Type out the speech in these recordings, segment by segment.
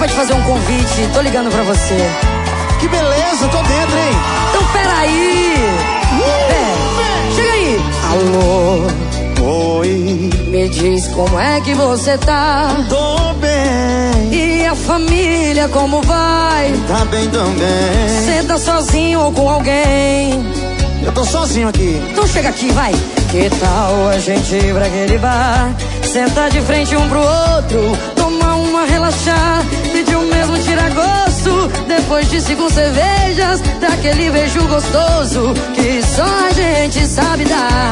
pra te fazer um convite. Tô ligando pra você. Que beleza, tô dentro, hein? Então peraí. Chega aí. Alô. Oi. Me diz como é que você tá. Tô bem. E a família como vai? Tá bem também. Cê tá sozinho ou com alguém? Eu tô sozinho aqui. Então chega aqui, vai. Que tal a gente ir pra aquele bar? Sentar de frente um pro outro, tomar uma, relaxar, pedir o mesmo tira-gosto. Depois de 5 cervejas, daquele beijo gostoso que só a gente sabe dar.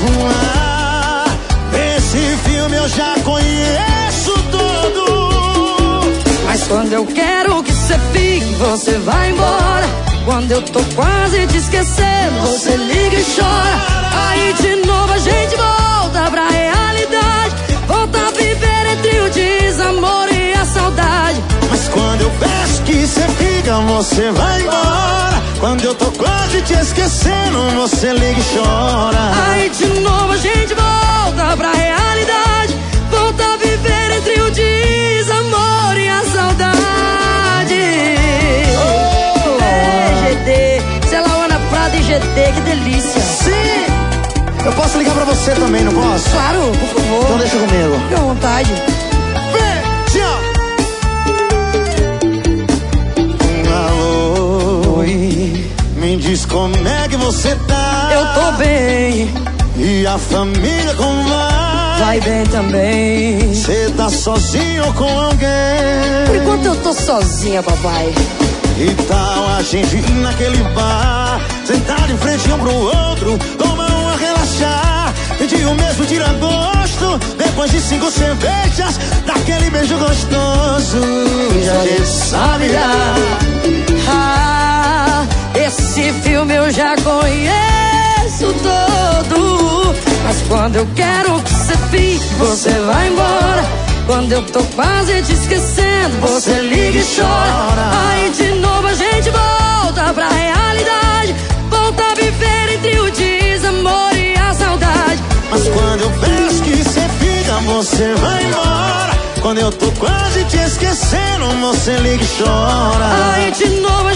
Esse filme eu já conheço todo. Mas quando eu quero que cê fique, você vai embora. Quando eu tô quase te esquecendo, você liga e chora. Aí de novo a gente volta pra realidade. Volta a viver entre o desamor e a saudade. Mas quando eu peço que cê fica, você vai embora. Quando eu tô quase te esquecendo, você liga e chora. Aí de novo a gente volta pra realidade. Volta a viver entre o desamor e a saudade. Celauana Prada e GT, que delícia. Sim! Eu posso ligar pra você também, não posso? Claro, por favor. Então deixa comigo. Fique à vontade. Alô. Oi. Me diz como é que você tá. Eu tô bem. E a família como vai? Vai bem também. Cê tá sozinho ou com alguém? Por enquanto eu tô sozinha, papai. E tal a gente ir naquele bar, sentar de frente um pro outro, tomar uma, relaxar, pedir o mesmo tira-gosto. Depois de 5 cervejas, daquele beijo gostoso que a gente sabe dar. Ah, esse filme eu já conheço todo. Mas quando eu quero que você fique, você vai embora. Quando eu tô quase te esquecendo, você liga e chora. Aí de novo a gente volta pra realidade. Volta a viver entre o desamor e a saudade. Mas quando eu peço que cê fica, você vai embora. Quando eu tô quase te esquecendo, você liga e chora. Aí de novo